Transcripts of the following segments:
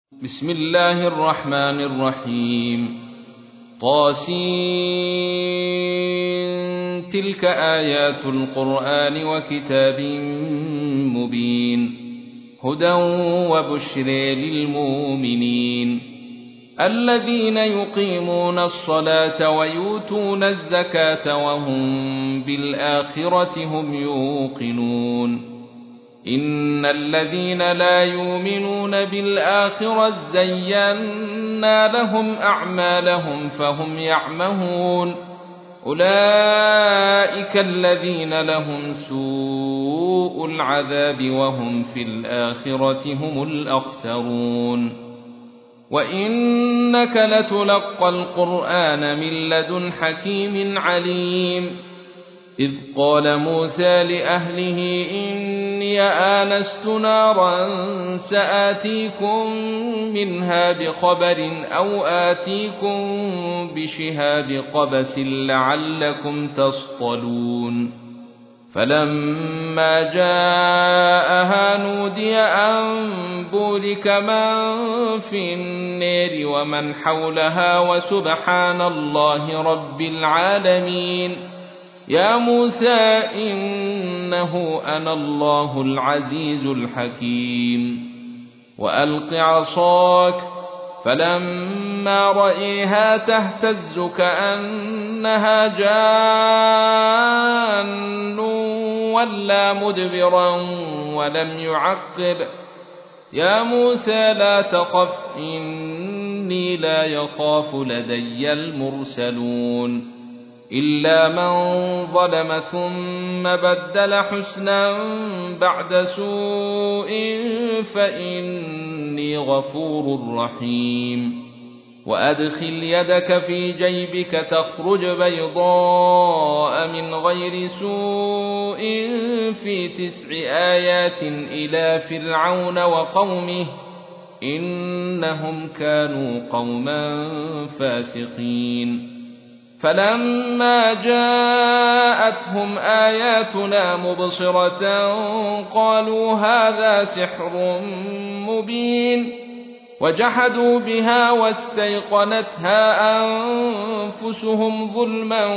بسم الله الرحمن الرحيم طاسين تلك آيات القرآن وكتاب مبين هدى وبشر للمؤمنين الذين يقيمون الصلاة ويؤتون الزكاة وهم بالآخرة هم يوقنون إن الذين لا يؤمنون بالآخرة زينا لهم أعمالهم فهم يعمهون أولئك الذين لهم سوء العذاب وهم في الآخرة هم الأخسرون وإنك لتلقى القرآن من لدن حكيم عليم إذ قال موسى لأهله إني آنست نارا سآتيكم منها بخبر أو آتيكم بشهاب قبس لعلكم تصطلون فلما جاءها نودي أن بورك من في النار ومن حولها وسبحان الله رب العالمين يا موسى إنه أنا الله العزيز الحكيم وألق عصاك فلما رأيها تهتز كأنها جان ولا مدبرا ولم يعقب يا موسى لا تخف إني لا يخاف لدي المرسلون إلا من ظلم ثم بدل حسنا بعد سوء فإني غفور رحيم وأدخل يدك في جيبك تخرج بيضاء من غير سوء في 9 آيات إلى فرعون وقومه إنهم كانوا قوما فاسقين فلما جاءتهم آياتنا مبصرة قالوا هذا سحر مبين وجحدوا بها واستيقنتها أنفسهم ظلما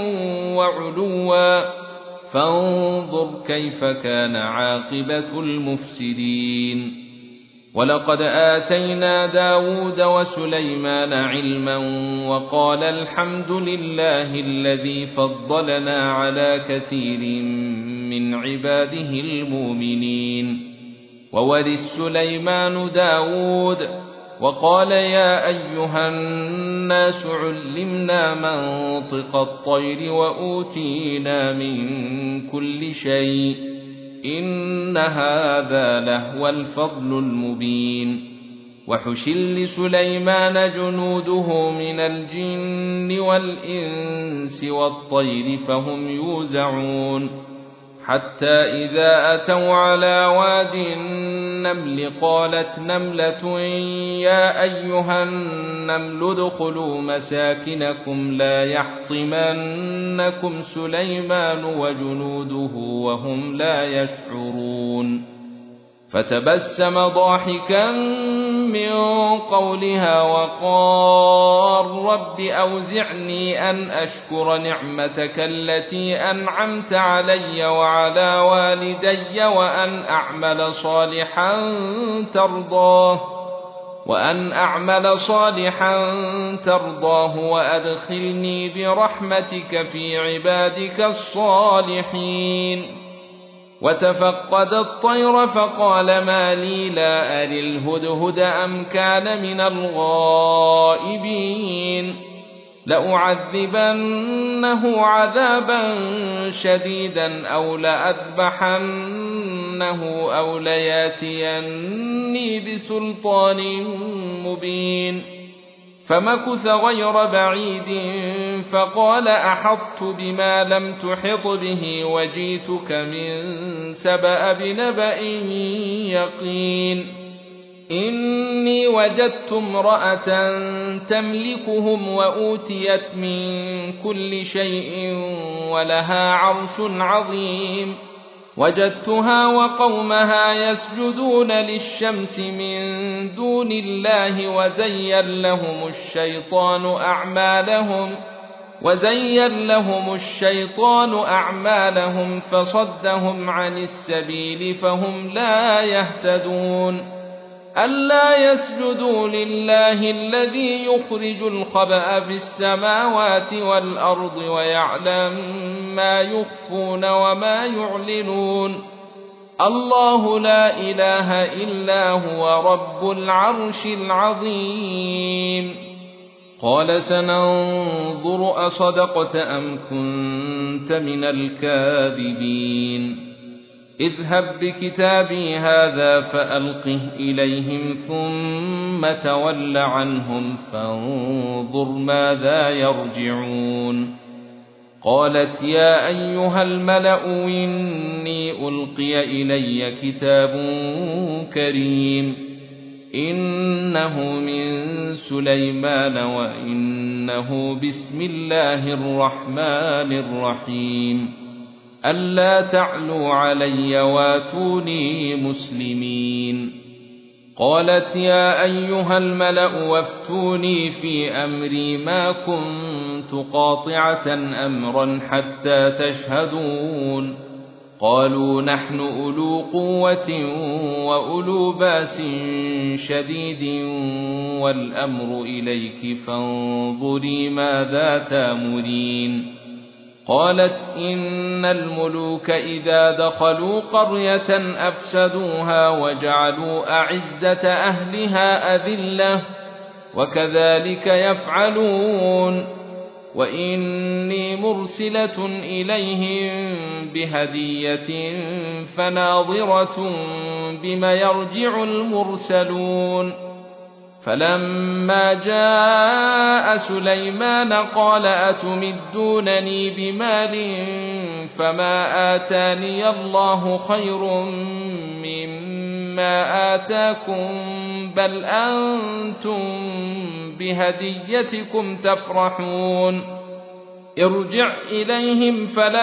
وعلوا فانظر كيف كان عاقبة المفسدين ولقد آتينا داود وسليمان علما وقال الحمد لله الذي فضلنا على كثير من عباده المؤمنين وورث سليمان داود وقال يا أيها الناس علمنا منطق الطير وأوتينا من كل شيء إن هذا لهو الفضل المبين وحشر لسليمان جنوده من الجن والإنس والطير فهم يوزعون حتى إذا أتوا على واد النمل قالت نملة يا أيها النمل ادخلوا مساكنكم لا يحطمنكم سليمان وجنوده وهم لا يشعرون فتبسم ضاحكا من قولها وقال رب أوزعني أن أشكر نعمتك التي أنعمت علي وعلى والدي وأن أعمل صالحا ترضاه وأدخلني برحمتك في عبادك الصالحين وتفقد الطير فقال ما لي لا أري الهدهد أم كان من الغائبين لأعذبنه عذابا شديدا أو لأذبحنه أو لياتيني بسلطان مبين فمكث غير بعيد فقال أحطت بما لم تحط به وجيتك من سبأ بنبأ يقين إني وجدت امرأة تملكهم وأوتيت من كل شيء ولها عرش عظيم وجدتها وقومها يسجدون للشمس من دون الله وزين لهم الشيطان أعمالهم فصدهم عن السبيل فهم لا يهتدون ألا يسجدوا لله الذي يخرج الخبأ في السماوات والأرض ويعلم ما يخفون وما يعلنون الله لا إله إلا هو رب العرش العظيم قال سننظر أصدقت أم كنت من الكاذبين اذهب بكتابي هذا فألقه إليهم ثم تول عنهم فانظر ماذا يرجعون قالت يا أيها الملأ إني ألقي إلي كتاب كريم إنه من سليمان وإنه بسم الله الرحمن الرحيم ألا تعلوا علي واتوني مسلمين قالت يا أيها الملأ وافتوني في أمري ما كنت قاطعة أمرا حتى تشهدون قالوا نحن أولو قوة وأولو بأس شديد والأمر إليك فانظري ماذا تأمرين قالت إن الملوك إذا دخلوا قرية أفسدوها وجعلوا أعزة أهلها أذلة وكذلك يفعلون وإني مرسلة إليهم بهدية فناظرة بما يرجع المرسلون فلما جاء سليمان قال أتمدونني بمال فما آتاني الله خير مما آتاكم بل أنتم بهديتكم تفرحون ارجع إليهم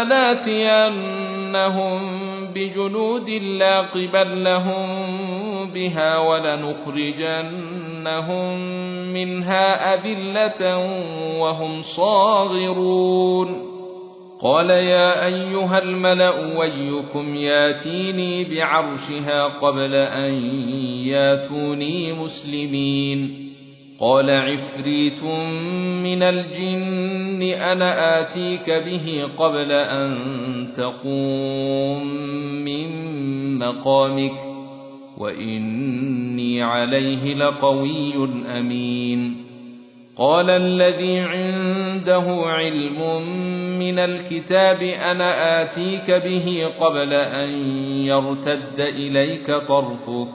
فلناتينهم بجنود لا قبل لهم بها ولنخرجنهم منها أذلة وهم صاغرون قال يا أيها الملأ أيكم ياتيني بعرشها قبل أن ياتوني مسلمين قال عفريت من الجن أنا آتيك به قبل أن تقوم من مقامك وإني عليه لقوي أمين قال الذي عنده علم من الكتاب أنا آتيك به قبل أن يرتد إليك طرفك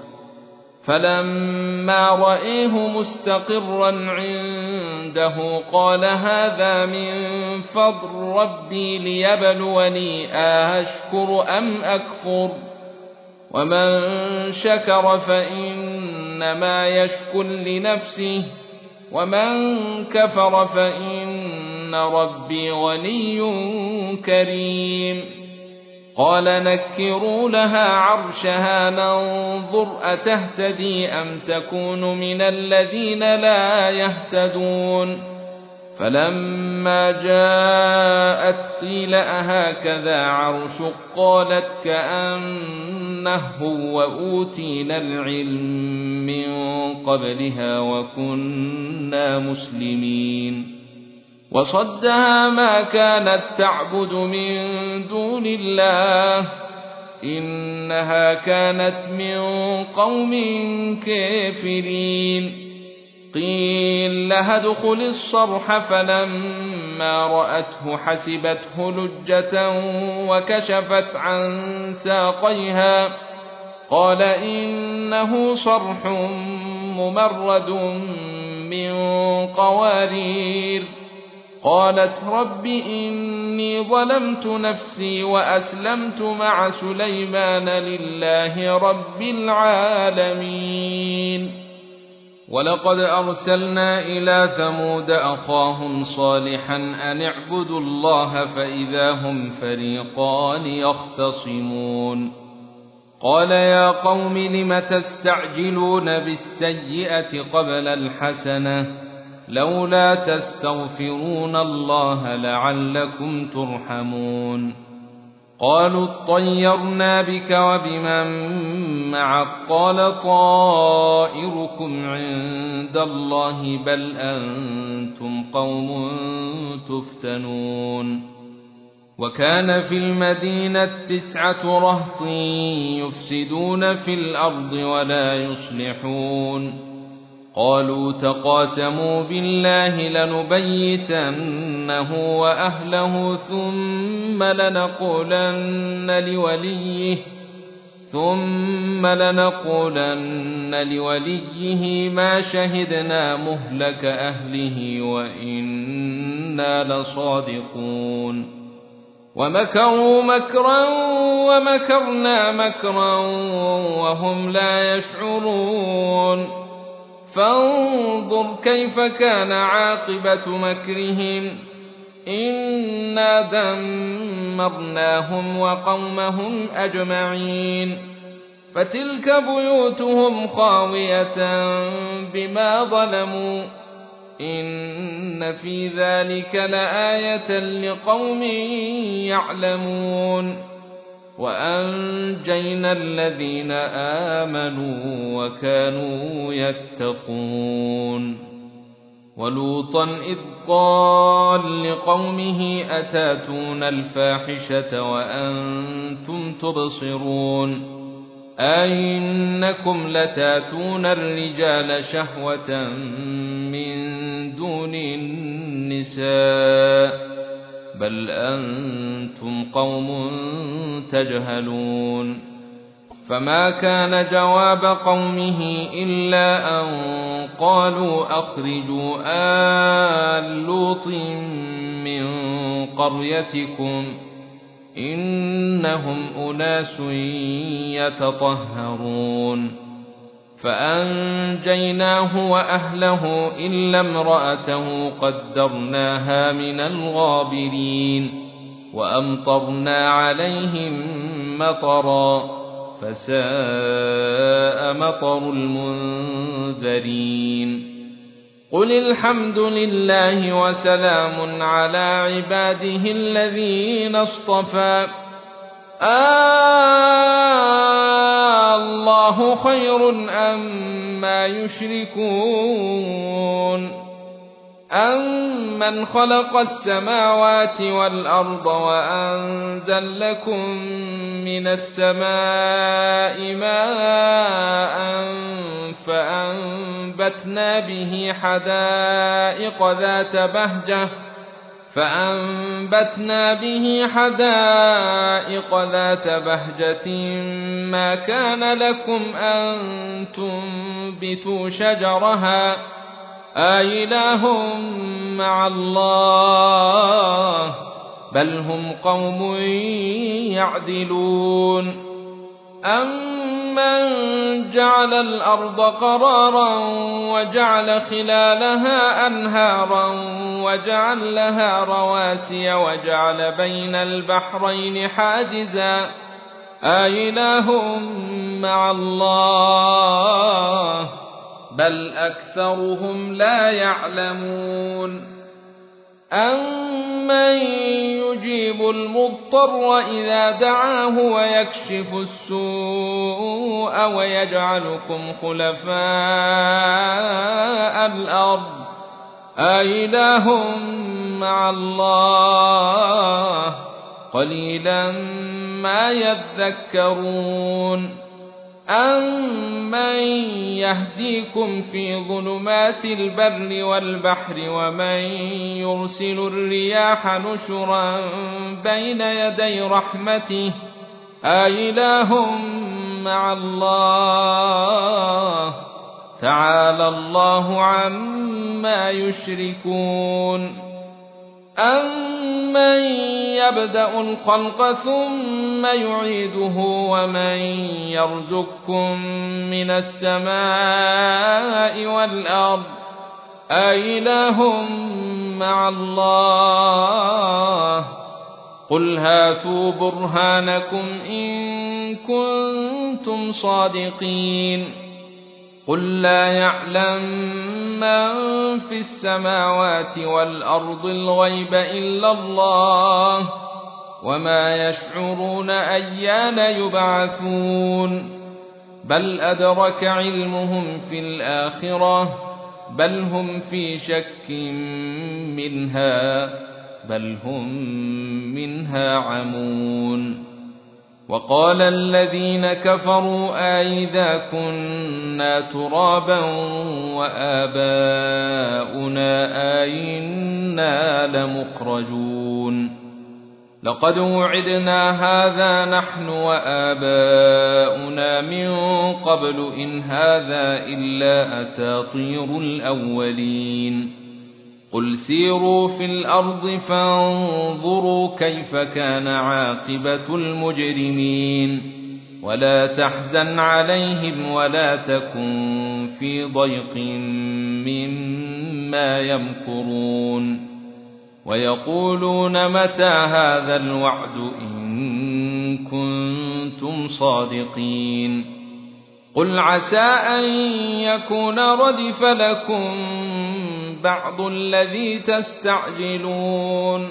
فلما رأيه مستقرا عنده قال هذا من فضل ربي ليبلوني أشكر أم أكفر ومن شكر فإنما يشكر لنفسه ومن كفر فإن ربي غني كريم قال نكروا لها عرشها ننظر أتهتدي أم تكون من الذين لا يهتدون فلما جاءت قيل أهكذا عرشك قالت كأنه وأوتينا العلم من قبلها وكنا مسلمين وصدها ما كانت تعبد من دون الله إنها كانت من قوم كافرين قيل لها ادخل الصرح فلما رأته حسبته لجة وكشفت عن ساقيها قال إنه صرح ممرد من قوارير قالت رب إني ظلمت نفسي وأسلمت مع سليمان لله رب العالمين ولقد أرسلنا إلى ثمود أخاهم صالحا أن اعبدوا الله فإذا هم فريقان يختصمون قال يا قوم لم تستعجلون بالسيئة قبل الحسنة لولا تستغفرون الله لعلكم ترحمون قالوا اطيرنا بك وبمن معك قال طائركم عند الله بل أنتم قوم تفتنون وكان في المدينة 9 رهط يفسدون في الأرض ولا يصلحون قالوا تقاسموا بالله لنبيتنه وأهله ثم لنقولن لوليه ما شهدنا مهلك أهله وإنا لصادقون ومكروا مكرا ومكرنا مكرا وهم لا يشعرون فانظر كيف كان عاقبة مكرهم إنا دمرناهم وقومهم أجمعين فتلك بيوتهم خاوية بما ظلموا إن في ذلك لآية لقوم يعلمون وأنجينا الذين آمنوا وكانوا يتقون ولوطا إذ قال لقومه أتاتون الفاحشة وأنتم تبصرون أئنكم لتاتون الرجال شهوة من دون النساء بل أنتم قوم تجهلون فما كان جواب قومه إلا أن قالوا أخرجوا آل لوط من قريتكم إنهم أناس يتطهرون فأنجيناه وأهله إلا امرأته قدرناها من الغابرين وأمطرنا عليهم مطرا فساء مطر المنذرين قل الحمد لله وسلام على عباده الذين اصطفى الله خير أما يشركون أمن خلق السماوات والأرض وأنزل لكم من السماء ماء فأنبتنا به حدائق ذات بهجة ما كان لكم أن تنبتوا شجرها أإله مع الله بل هم قوم يعدلون أمن جعل الأرض قرارا وجعل خلالها أنهارا وجعل لها رواسي وجعل بين البحرين حاجزا أإله مع الله بل أكثرهم لا يعلمون أمن يجيب المضطر إذا دعاه ويكشف السوء ويجعلكم خلفاء الأرض أإله مع الله قليلا ما يذكرون أمن يهديكم في ظلمات البر والبحر ومن يرسل الرياح نشرا بين يدي رحمته أإله مع الله تعالى الله عما يشركون أَمَّن يَبْدَأُ الْخَلْقَ ثُمَّ يُعِيدُهُ وَمَن يَرْزُقكُّم مِّنَ السَّمَاءِ وَالْأَرْضِ أَإِلَٰهٌ مَّعَ اللَّهِ قُلْ هَاتُوا بُرْهَانَكُمْ إِن كُنتُمْ صَادِقِينَ قُل لَّا يَعْلَمُ مَن فِي السَّمَاوَاتِ وَالْأَرْضِ الْغَيْبَ إِلَّا اللَّهُ وَمَا يَشْعُرُونَ أَيَّانَ يُبْعَثُونَ بَلْ أَدْرَكَ عِلْمُهُمْ فِي الْآخِرَةِ بَلْ هُمْ في شَكٍّ مِّنْهَا بَلْ هُمْ مِنْهَا عَمُونَ وقال الذين كفروا أَإِذَا كُنَّا تُرَابًا وَآبَاؤُنَا أَإِنَّا لَمُخْرَجُونَ لقد وعدنا هذا نحن وآباؤنا من قبل إن هذا إلا أساطير الأولين قل سيروا في الأرض فانظروا كيف كان عاقبة المجرمين ولا تحزن عليهم ولا تكن في ضيق مما يمكرون ويقولون متى هذا الوعد إن كنتم صادقين قل عسى أن يكون ردف لكم بعض الذي تستعجلون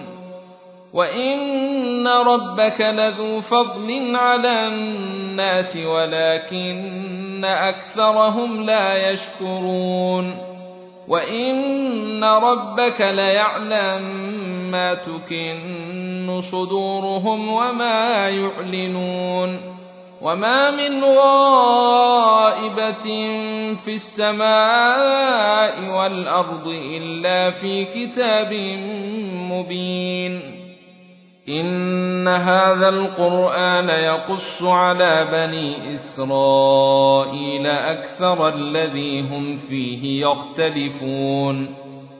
وإن ربك لذو فضل على الناس ولكن أكثرهم لا يشكرون وإن ربك ليعلم ما تكن صدورهم وما يعلنون وما من غائبة في السماء والأرض إلا في كتاب مبين إن هذا القرآن يقص على بني إسرائيل أكثر الذي هم فيه يختلفون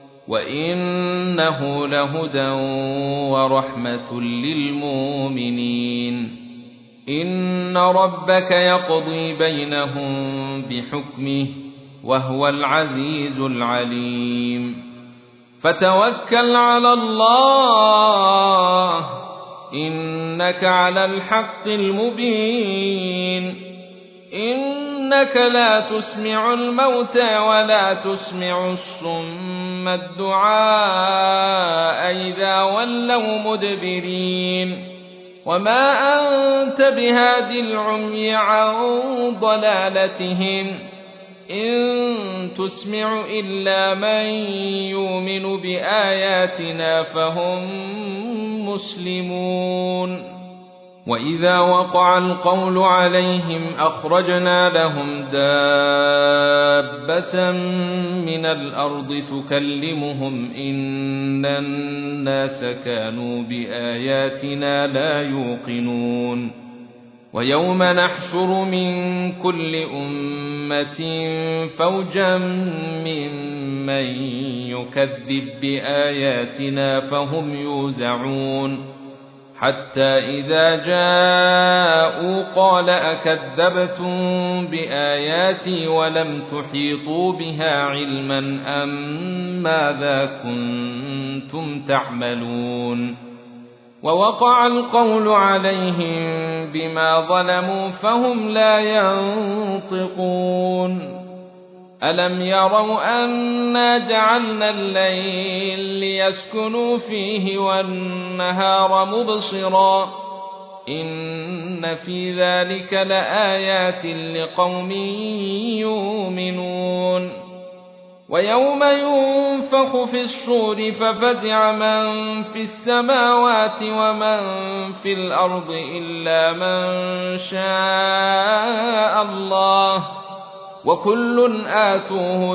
وإنه لهدى ورحمة للمؤمنين إن ربك يقضي بينهم بحكمه وهو العزيز العليم فتوكل على الله إنك على الحق المبين إنك لا تسمع الموتى ولا تسمع الصم الدعاء إذا ولوا مدبرين وما أنت بهاد العمي عن ضلالتهم إن تسمع إلا من يؤمن بآياتنا فهم مسلمون وإذا وقع القول عليهم أخرجنا لهم دابة من الأرض تكلمهم إن الناس كانوا بآياتنا لا يوقنون ويوم نحشر من كل أمة فوجا ممن يكذب بآياتنا فهم يوزعون حتى إذا جاءوا قال أكذبتم بآياتي ولم تحيطوا بها علما أم ماذا كنتم تعملون ووقع القول عليهم بما ظلموا فهم لا ينطقون ألم يروا أنا جعلنا الليل ليسكنوا فيه والنهار مبصرا إن في ذلك لآيات لقوم يؤمنون ويوم ينفخ في الصور ففزع من في السماوات ومن في الأرض إلا من شاء الله وكل آتوه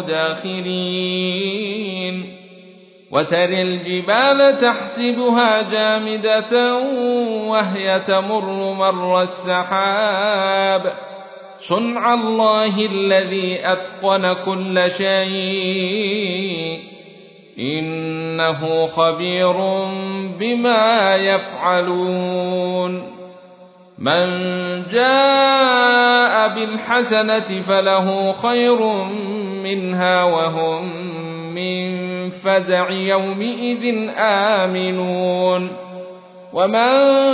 داخرين وترى الجبال تحسبها جامدة وهي تمر مر السحاب صنع الله الذي أتقن كل شيء إنه خبير بما يفعلون من جاء بالحسنة فله خير منها وهم من فزع يومئذ آمنون ومن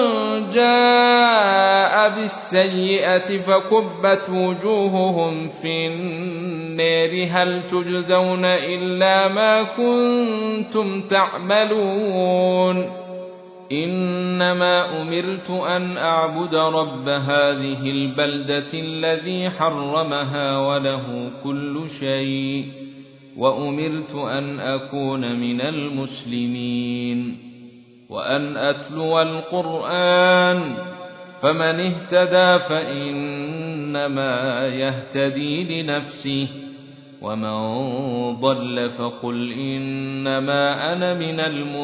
جاء بالسيئة فكبت وجوههم في النار هل تجزون إلا ما كنتم تعملون إنما أمرت أن أعبد رب هذه البلدة الذي حرمها وله كل شيء وأمرت أن أكون من المسلمين وأن أتلو القرآن فمن اهتدى فإنما يهتدي لنفسه ومن ضل فقل إنما أنا من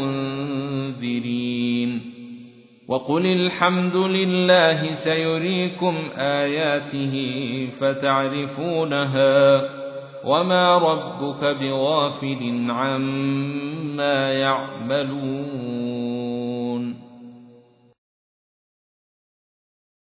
المنذرين وقل الحمد لله سيريكم آياته فتعرفونها وما ربك بغافل عما يعملون